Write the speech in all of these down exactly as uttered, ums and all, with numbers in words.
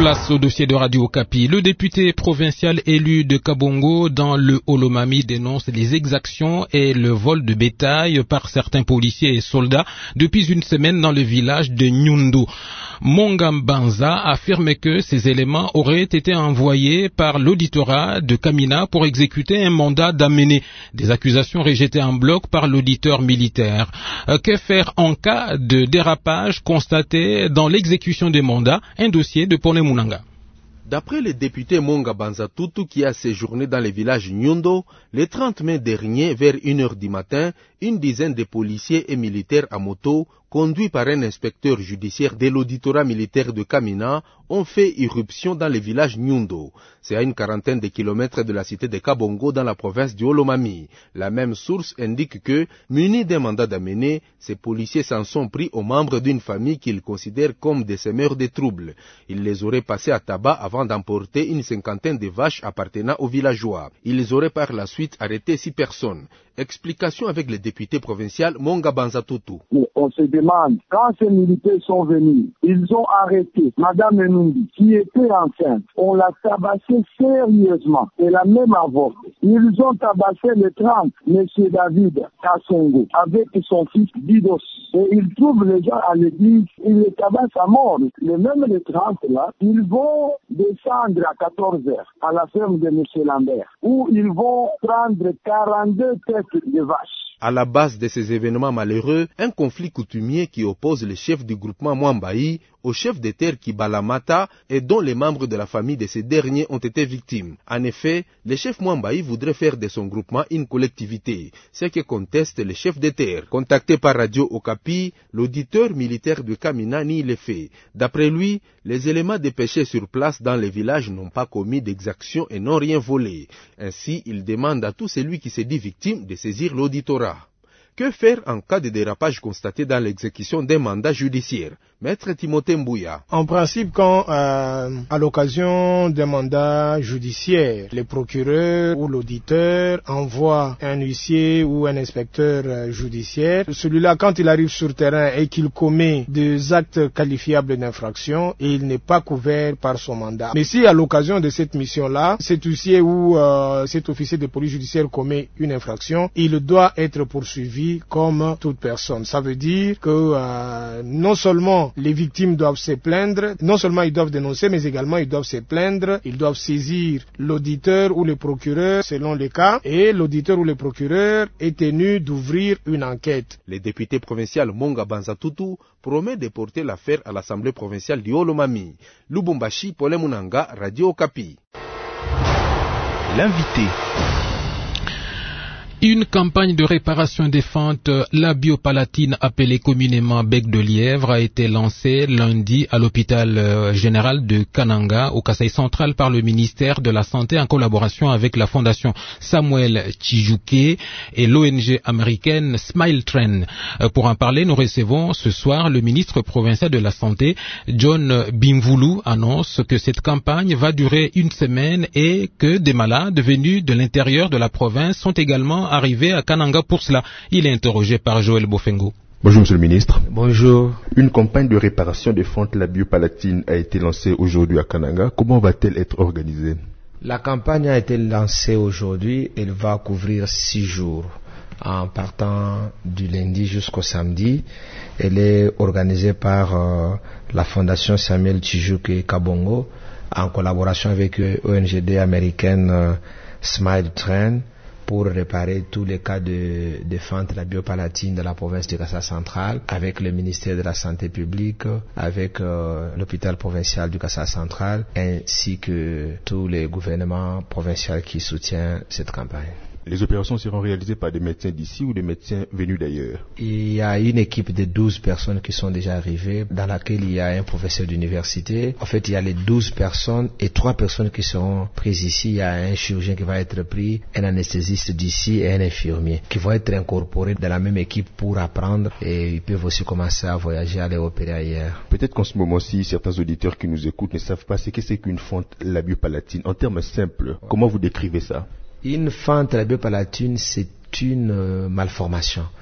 Place au dossier de Radio Okapi. Le député provincial élu de Kabongo dans le Olomami dénonce les exactions et le vol de bétail par certains policiers et soldats depuis une semaine dans le village de Nyundo. Mongambanza affirme que ces éléments auraient été envoyés par l'auditorat de Kamina pour exécuter un mandat d'amener. Des accusations rejetées en bloc par l'auditeur militaire. Que faire en cas de dérapage constaté dans l'exécution des mandats? Un dossier de Pone Munanga. D'après le député Monga Banzatutu qui a séjourné dans le village Nyundo, le trente mai dernier, vers une heure du matin, une dizaine de policiers et militaires à moto, conduits par un inspecteur judiciaire de l'auditorat militaire de Kamina, ont fait irruption dans le village Nyundo. C'est à une quarantaine de kilomètres de la cité de Kabongo dans la province du Olomami. La même source indique que, munis d'un mandat d'amener, ces policiers s'en sont pris aux membres d'une famille qu'ils considèrent comme des semeurs de troubles. Ils les auraient passés à tabac avant d'emporter une cinquantaine de vaches appartenant aux villageois. Ils auraient par la suite arrêté six personnes. Explication avec le député provincial Monga Banzatutu. On se demande, quand ces militaires sont venus, ils ont arrêté Madame Menumbi, qui était enceinte. On l'a tabassée sérieusement. Elle a même avorté. Ils ont tabassé le trente, M. David Kassongo, avec son fils Didos. Et ils trouvent les gens à l'église, ils les tabassent à mort. Les mêmes les trente là, ils vont descendre à quatorze heures à la ferme de M. Lambert, où ils vont prendre quarante-deux têtes de vaches. À la base de ces événements malheureux, un conflit coutumier qui oppose le chef du groupement Mwambaï au chef de terre Kibalamata et dont les membres de la famille de ces derniers ont été victimes. En effet, le chef Mwambaï voudrait faire de son groupement une collectivité, ce que conteste le chef de terre. Contacté par Radio Okapi, l'auditeur militaire de Kamina nie les faits. D'après lui, les éléments dépêchés sur place dans les villages n'ont pas commis d'exactions et n'ont rien volé. Ainsi, il demande à tout celui qui s'est dit victime de saisir l'auditorat. Que faire en cas de dérapage constaté dans l'exécution d'un mandat judiciaire? Maître Timothée Mbouya. En principe, quand euh, à l'occasion d'un mandat judiciaire, le procureur ou l'auditeur envoie un huissier ou un inspecteur euh, judiciaire, celui-là, quand il arrive sur terrain et qu'il commet des actes qualifiables d'infraction, il n'est pas couvert par son mandat. Mais si à l'occasion de cette mission-là, cet huissier ou euh, cet officier de police judiciaire commet une infraction, il doit être poursuivi comme toute personne. Ça veut dire que euh, non seulement les victimes doivent se plaindre, non seulement ils doivent dénoncer, mais également ils doivent se plaindre, ils doivent saisir l'auditeur ou le procureur selon les cas, et l'auditeur ou le procureur est tenu d'ouvrir une enquête. Le député provincial Monga Banzatutu promet de porter l'affaire à l'Assemblée provinciale du Olomami. Lubumbashi, Pole Munanga, Radio Okapi. L'invité. Une campagne de réparation des fentes labiopalatines appelée communément bec de lièvre a été lancée lundi à l'hôpital général de Kananga au Kasaï central par le ministère de la Santé en collaboration avec la fondation Samuel Chijuke et l'O N G américaine Smile Train. Pour en parler, nous recevons ce soir le ministre provincial de la Santé, John Bimvulu, annonce que cette campagne va durer une semaine et que des malades venus de l'intérieur de la province sont également arrivé à Kananga pour cela. Il est interrogé par Joël Bofengo. Bonjour Monsieur le Ministre. Bonjour. Une campagne de réparation des fentes labiopalatines a été lancée aujourd'hui à Kananga. Comment va-t-elle être organisée? La campagne a été lancée aujourd'hui. Elle va couvrir six jours. En partant du lundi jusqu'au samedi, elle est organisée par euh, la fondation Samuel Chijuke Kabongo en collaboration avec euh, O N G D américaine euh, Smile Train, pour réparer tous les cas de, de fentes labiopalatines de la province de Kasaï central, avec le ministère de la Santé publique, avec euh, l'hôpital provincial du Kasaï central, ainsi que tous les gouvernements provinciaux qui soutiennent cette campagne. Les opérations seront réalisées par des médecins d'ici ou des médecins venus d'ailleurs? Il y a une équipe de douze personnes qui sont déjà arrivées, dans laquelle il y a un professeur d'université. En fait, il y a les douze personnes et trois personnes qui seront prises ici. Il y a un chirurgien qui va être pris, un anesthésiste d'ici et un infirmier qui vont être incorporés dans la même équipe pour apprendre, et ils peuvent aussi commencer à voyager, à aller opérer ailleurs. Peut-être qu'en ce moment-ci, certains auditeurs qui nous écoutent ne savent pas ce que c'est qu'une fente labiopalatine. En termes simples, comment vous décrivez ça? Une fente labiopalatine, c'est une euh, malformation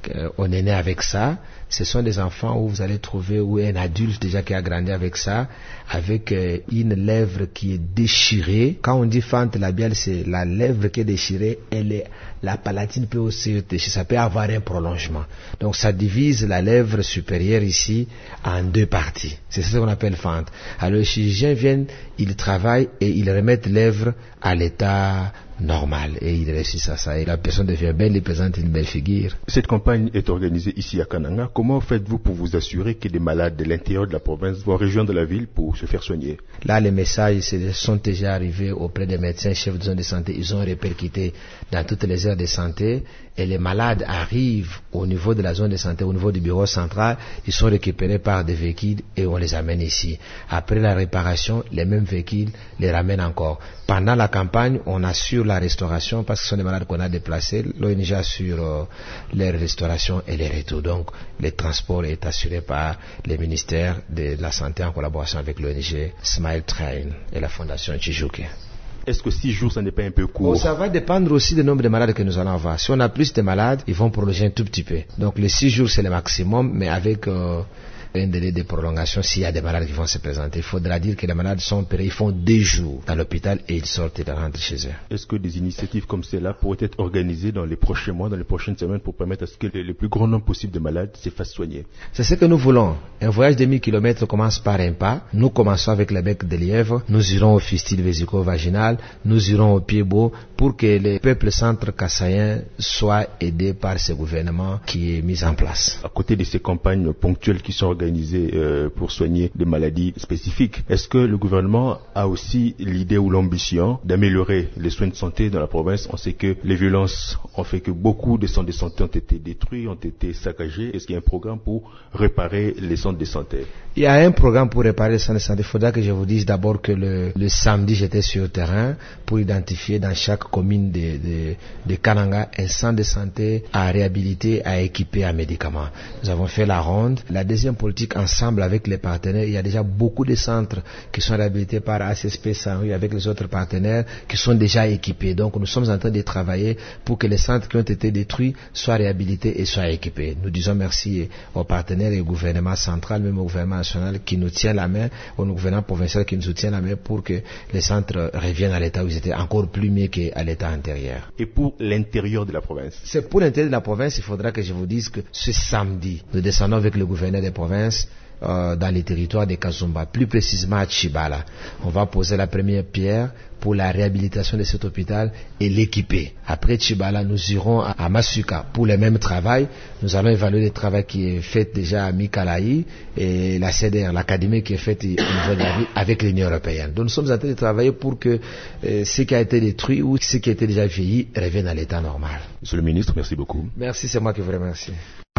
Euh, on est né avec ça. Ce sont des enfants où vous allez trouver où un adulte déjà qui a grandi avec ça, avec euh, une lèvre qui est déchirée. Quand on dit fente labiale, c'est la lèvre qui est déchirée, elle est, la palatine peut aussi être déchirée, ça peut avoir un prolongement. Donc ça divise la lèvre supérieure ici en deux parties. C'est ce qu'on appelle fente. Alors les chirurgiens viennent, ils travaillent et ils remettent lèvre à l'état normal et ils réussissent à ça et la personne devient belle et présente une belle figure. Cette campagne est organisée ici à Kananga. Comment faites-vous pour vous assurer que des malades de l'intérieur de la province vont rejoindre la ville pour se faire soigner? Là, les messages sont déjà arrivés auprès des médecins, chefs de zone de santé. Ils ont répercuté dans toutes les aires de santé et les malades arrivent au niveau de la zone de santé, au niveau du bureau central. Ils sont récupérés par des véhicules et on les amène ici. Après la réparation, les mêmes véhicules les ramènent encore. Pendant la campagne, on assure la restauration parce que ce sont des malades qu'on a déplacés. L'O N G assure euh, leur restauration et les retours. Donc, le transport est assuré par les ministères de la Santé en collaboration avec l'O N G Smile Train et la Fondation Chijuke. Est-ce que six jours, ça n'est pas un peu court? Oh, ça va dépendre aussi du nombre de malades que nous allons avoir. Si on a plus de malades, ils vont prolonger un tout petit peu. Donc, les six jours, c'est le maximum, mais avec euh, un délai de prolongation s'il y a des malades qui vont se présenter. Il faudra dire que les malades sont opérés, ils font deux jours dans l'hôpital et ils sortent et ils rentrent chez eux. Est-ce que des initiatives comme celle-là pourraient être organisées dans les prochains mois, dans les prochaines semaines pour permettre à ce que le plus grand nombre possible de malades se fassent soigner? C'est ce que nous voulons. Un voyage de mille kilomètres commence par un pas. Nous commençons avec le bec de lièvre. Nous irons au fistule vésico-vaginal. Nous irons au pied beau pour que le peuple centre-kassaïen soit aidé par ce gouvernement qui est mis en place. À côté de ces campagnes ponctuelles qui sont organisées euh, pour soigner des maladies spécifiques, est-ce que le gouvernement a aussi l'idée ou l'ambition d'améliorer les soins de santé dans la province? On sait que les violences ont fait que beaucoup de centres de santé ont été détruits, ont été saccagés. Est-ce qu'il y a un programme pour réparer les centres de santé? Il y a un programme pour réparer les centres de santé. Il faudra que je vous dise d'abord que le, le samedi, j'étais sur le terrain pour identifier dans chaque commune de, de, de Kananga un centre de santé à réhabiliter, à équiper en médicaments. Nous avons fait la ronde. La deuxième politique, ensemble avec les partenaires, il y a déjà beaucoup de centres qui sont réhabilités par A C S P Saint-Louis avec les autres partenaires qui sont déjà équipés. Donc nous sommes en train de travailler pour que les centres qui ont été détruits soient réhabilités et soient équipés. Nous disons merci aux partenaires et au gouvernement central, même au gouvernement national qui nous tient la main, au gouvernement provincial qui nous soutient la main pour que les centres reviennent à l'état où ils étaient, encore plus mieux qu'à l'état antérieur. Et pour l'intérieur de la province? C'est pour l'intérieur de la province, il faudra que je vous dise que ce samedi, nous descendons avec le gouverneur des provinces euh, dans les territoires de Kazumba, plus précisément à Chibala. On va poser la première pierre pour la réhabilitation de cet hôpital et l'équiper. Après Chibala, nous irons à, à Masuka pour le même travail. Nous allons évaluer le travail qui est fait déjà à Mikalaï et la C D R, l'académie qui est faite au niveau de la ville avec l'Union européenne. Donc nous sommes en train de travailler pour que euh, ce qui a été détruit ou ce qui a été déjà vieilli revienne à l'état normal. Monsieur le ministre, merci beaucoup. Merci, c'est moi qui vous remercie.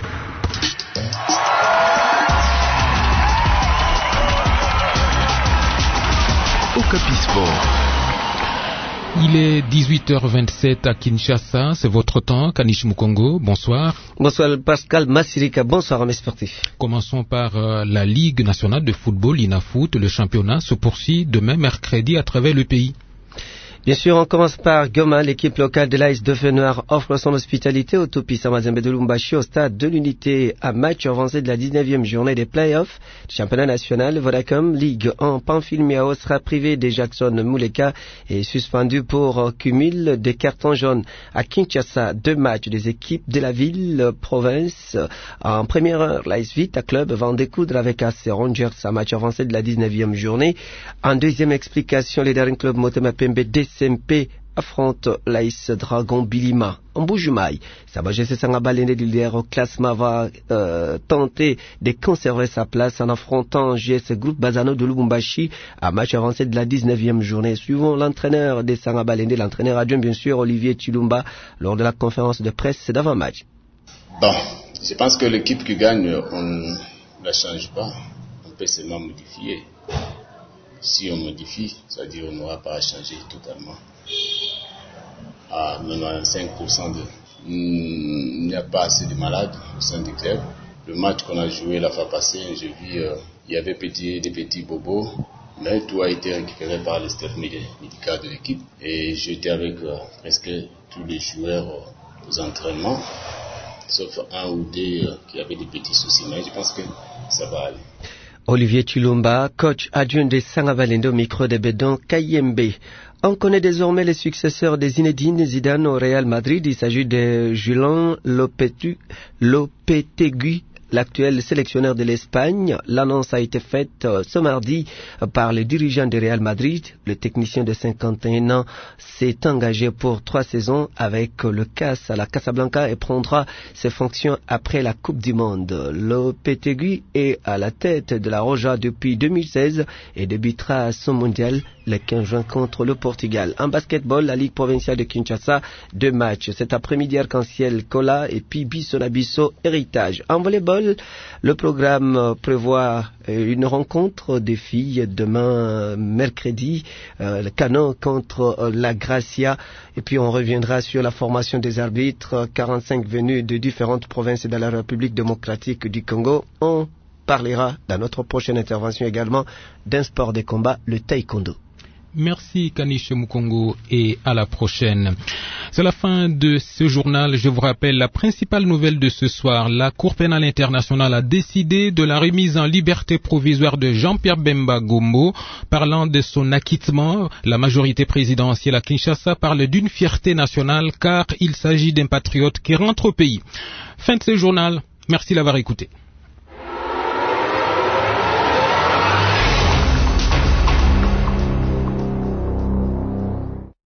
Okapi Sport. Il est dix-huit heures vingt-sept à Kinshasa, c'est votre temps. Kanish Mukongo, bonsoir. Bonsoir Pascal Massirika, bonsoir à mes sportifs. Commençons par euh, la Ligue nationale de football, Inafoot. Le championnat se poursuit demain mercredi à travers le pays. Bien sûr, on commence par Goma. L'équipe locale de l'A S de Feu Noir offre son hospitalité au Topisa Mazembe de Lumbashi au stade de l'Unité à match avancé de la dix-neuvième journée des play-offs du championnat national. Vodacom Ligue un, Pamphile Miao sera privé de Jackson Mouleka et suspendu pour cumul des cartons jaunes. À Kinshasa, deux matchs des équipes de la ville province. En première heure, l'A S Vita Club va en découdre avec A C Rangers à match avancé de la dix-neuvième journée. En deuxième explication, les derniers clubs Motema Pembe D C M P affronte l'A S Dragon Bilima. En Boujumaï, Sabajese Sangabalende du leader au classement va euh, tenter de conserver sa place en affrontant G S Groupe Bazano de Lubumbashi à match avancé de la dix-neuvième journée. Suivant l'entraîneur des Sangabalende, l'entraîneur adjoint bien sûr Olivier Chilumba lors de la conférence de presse d'avant-match. Bon, je pense que l'équipe qui gagne, on ne la change pas, on peut seulement modifier. Si on modifie, c'est-à-dire on n'aura pas à changer totalement. À quatre-vingt-quinze pour cent de... Il n'y a pas assez de malades au sein du club. Le match qu'on a joué la fois passée, j'ai vu, euh, il y avait petit, des petits bobos, mais tout a été récupéré par le staff médical de l'équipe. Et j'étais avec euh, presque tous les joueurs euh, aux entraînements. sauf un ou deux euh, qui avaient des petits soucis. Mais je pense que ça va aller. Olivier Chilumba, coach adjoint de Sangavalende au micro de Bedon Kayembe. On connaît désormais les successeurs de Zinedine Zidane au Real Madrid. Il s'agit de Julen Lopetegui, Lopetegui, l'actuel sélectionneur de l'Espagne. L'annonce a été faite euh, ce mardi euh, par le dirigeant du Real Madrid. Le technicien de cinquante et un ans s'est engagé pour trois saisons avec euh, le C A S à la Casablanca et prendra ses fonctions après la Coupe du Monde. Lopetegui est à la tête de la Roja depuis deux mille seize et débutera son mondial le quinze juin contre le Portugal. En basketball, la Ligue provinciale de Kinshasa, deux matchs. Cet après-midi, Arc-en-Ciel, Kola et puis Bissona-Bisso, Héritage. En volleyball, le programme prévoit une rencontre des filles demain mercredi, euh, le Canon contre euh, la Gracia. Et puis on reviendra sur la formation des arbitres, quarante-cinq venus de différentes provinces de la République démocratique du Congo. On parlera dans notre prochaine intervention également d'un sport de combat, le taekwondo. Merci Kaniche Mukongo et à la prochaine. C'est la fin de ce journal. Je vous rappelle la principale nouvelle de ce soir. La Cour pénale internationale a décidé de la remise en liberté provisoire de Jean-Pierre Bemba Gombo. Parlant de son acquittement, la majorité présidentielle à Kinshasa parle d'une fierté nationale car il s'agit d'un patriote qui rentre au pays. Fin de ce journal. Merci d'avoir écouté.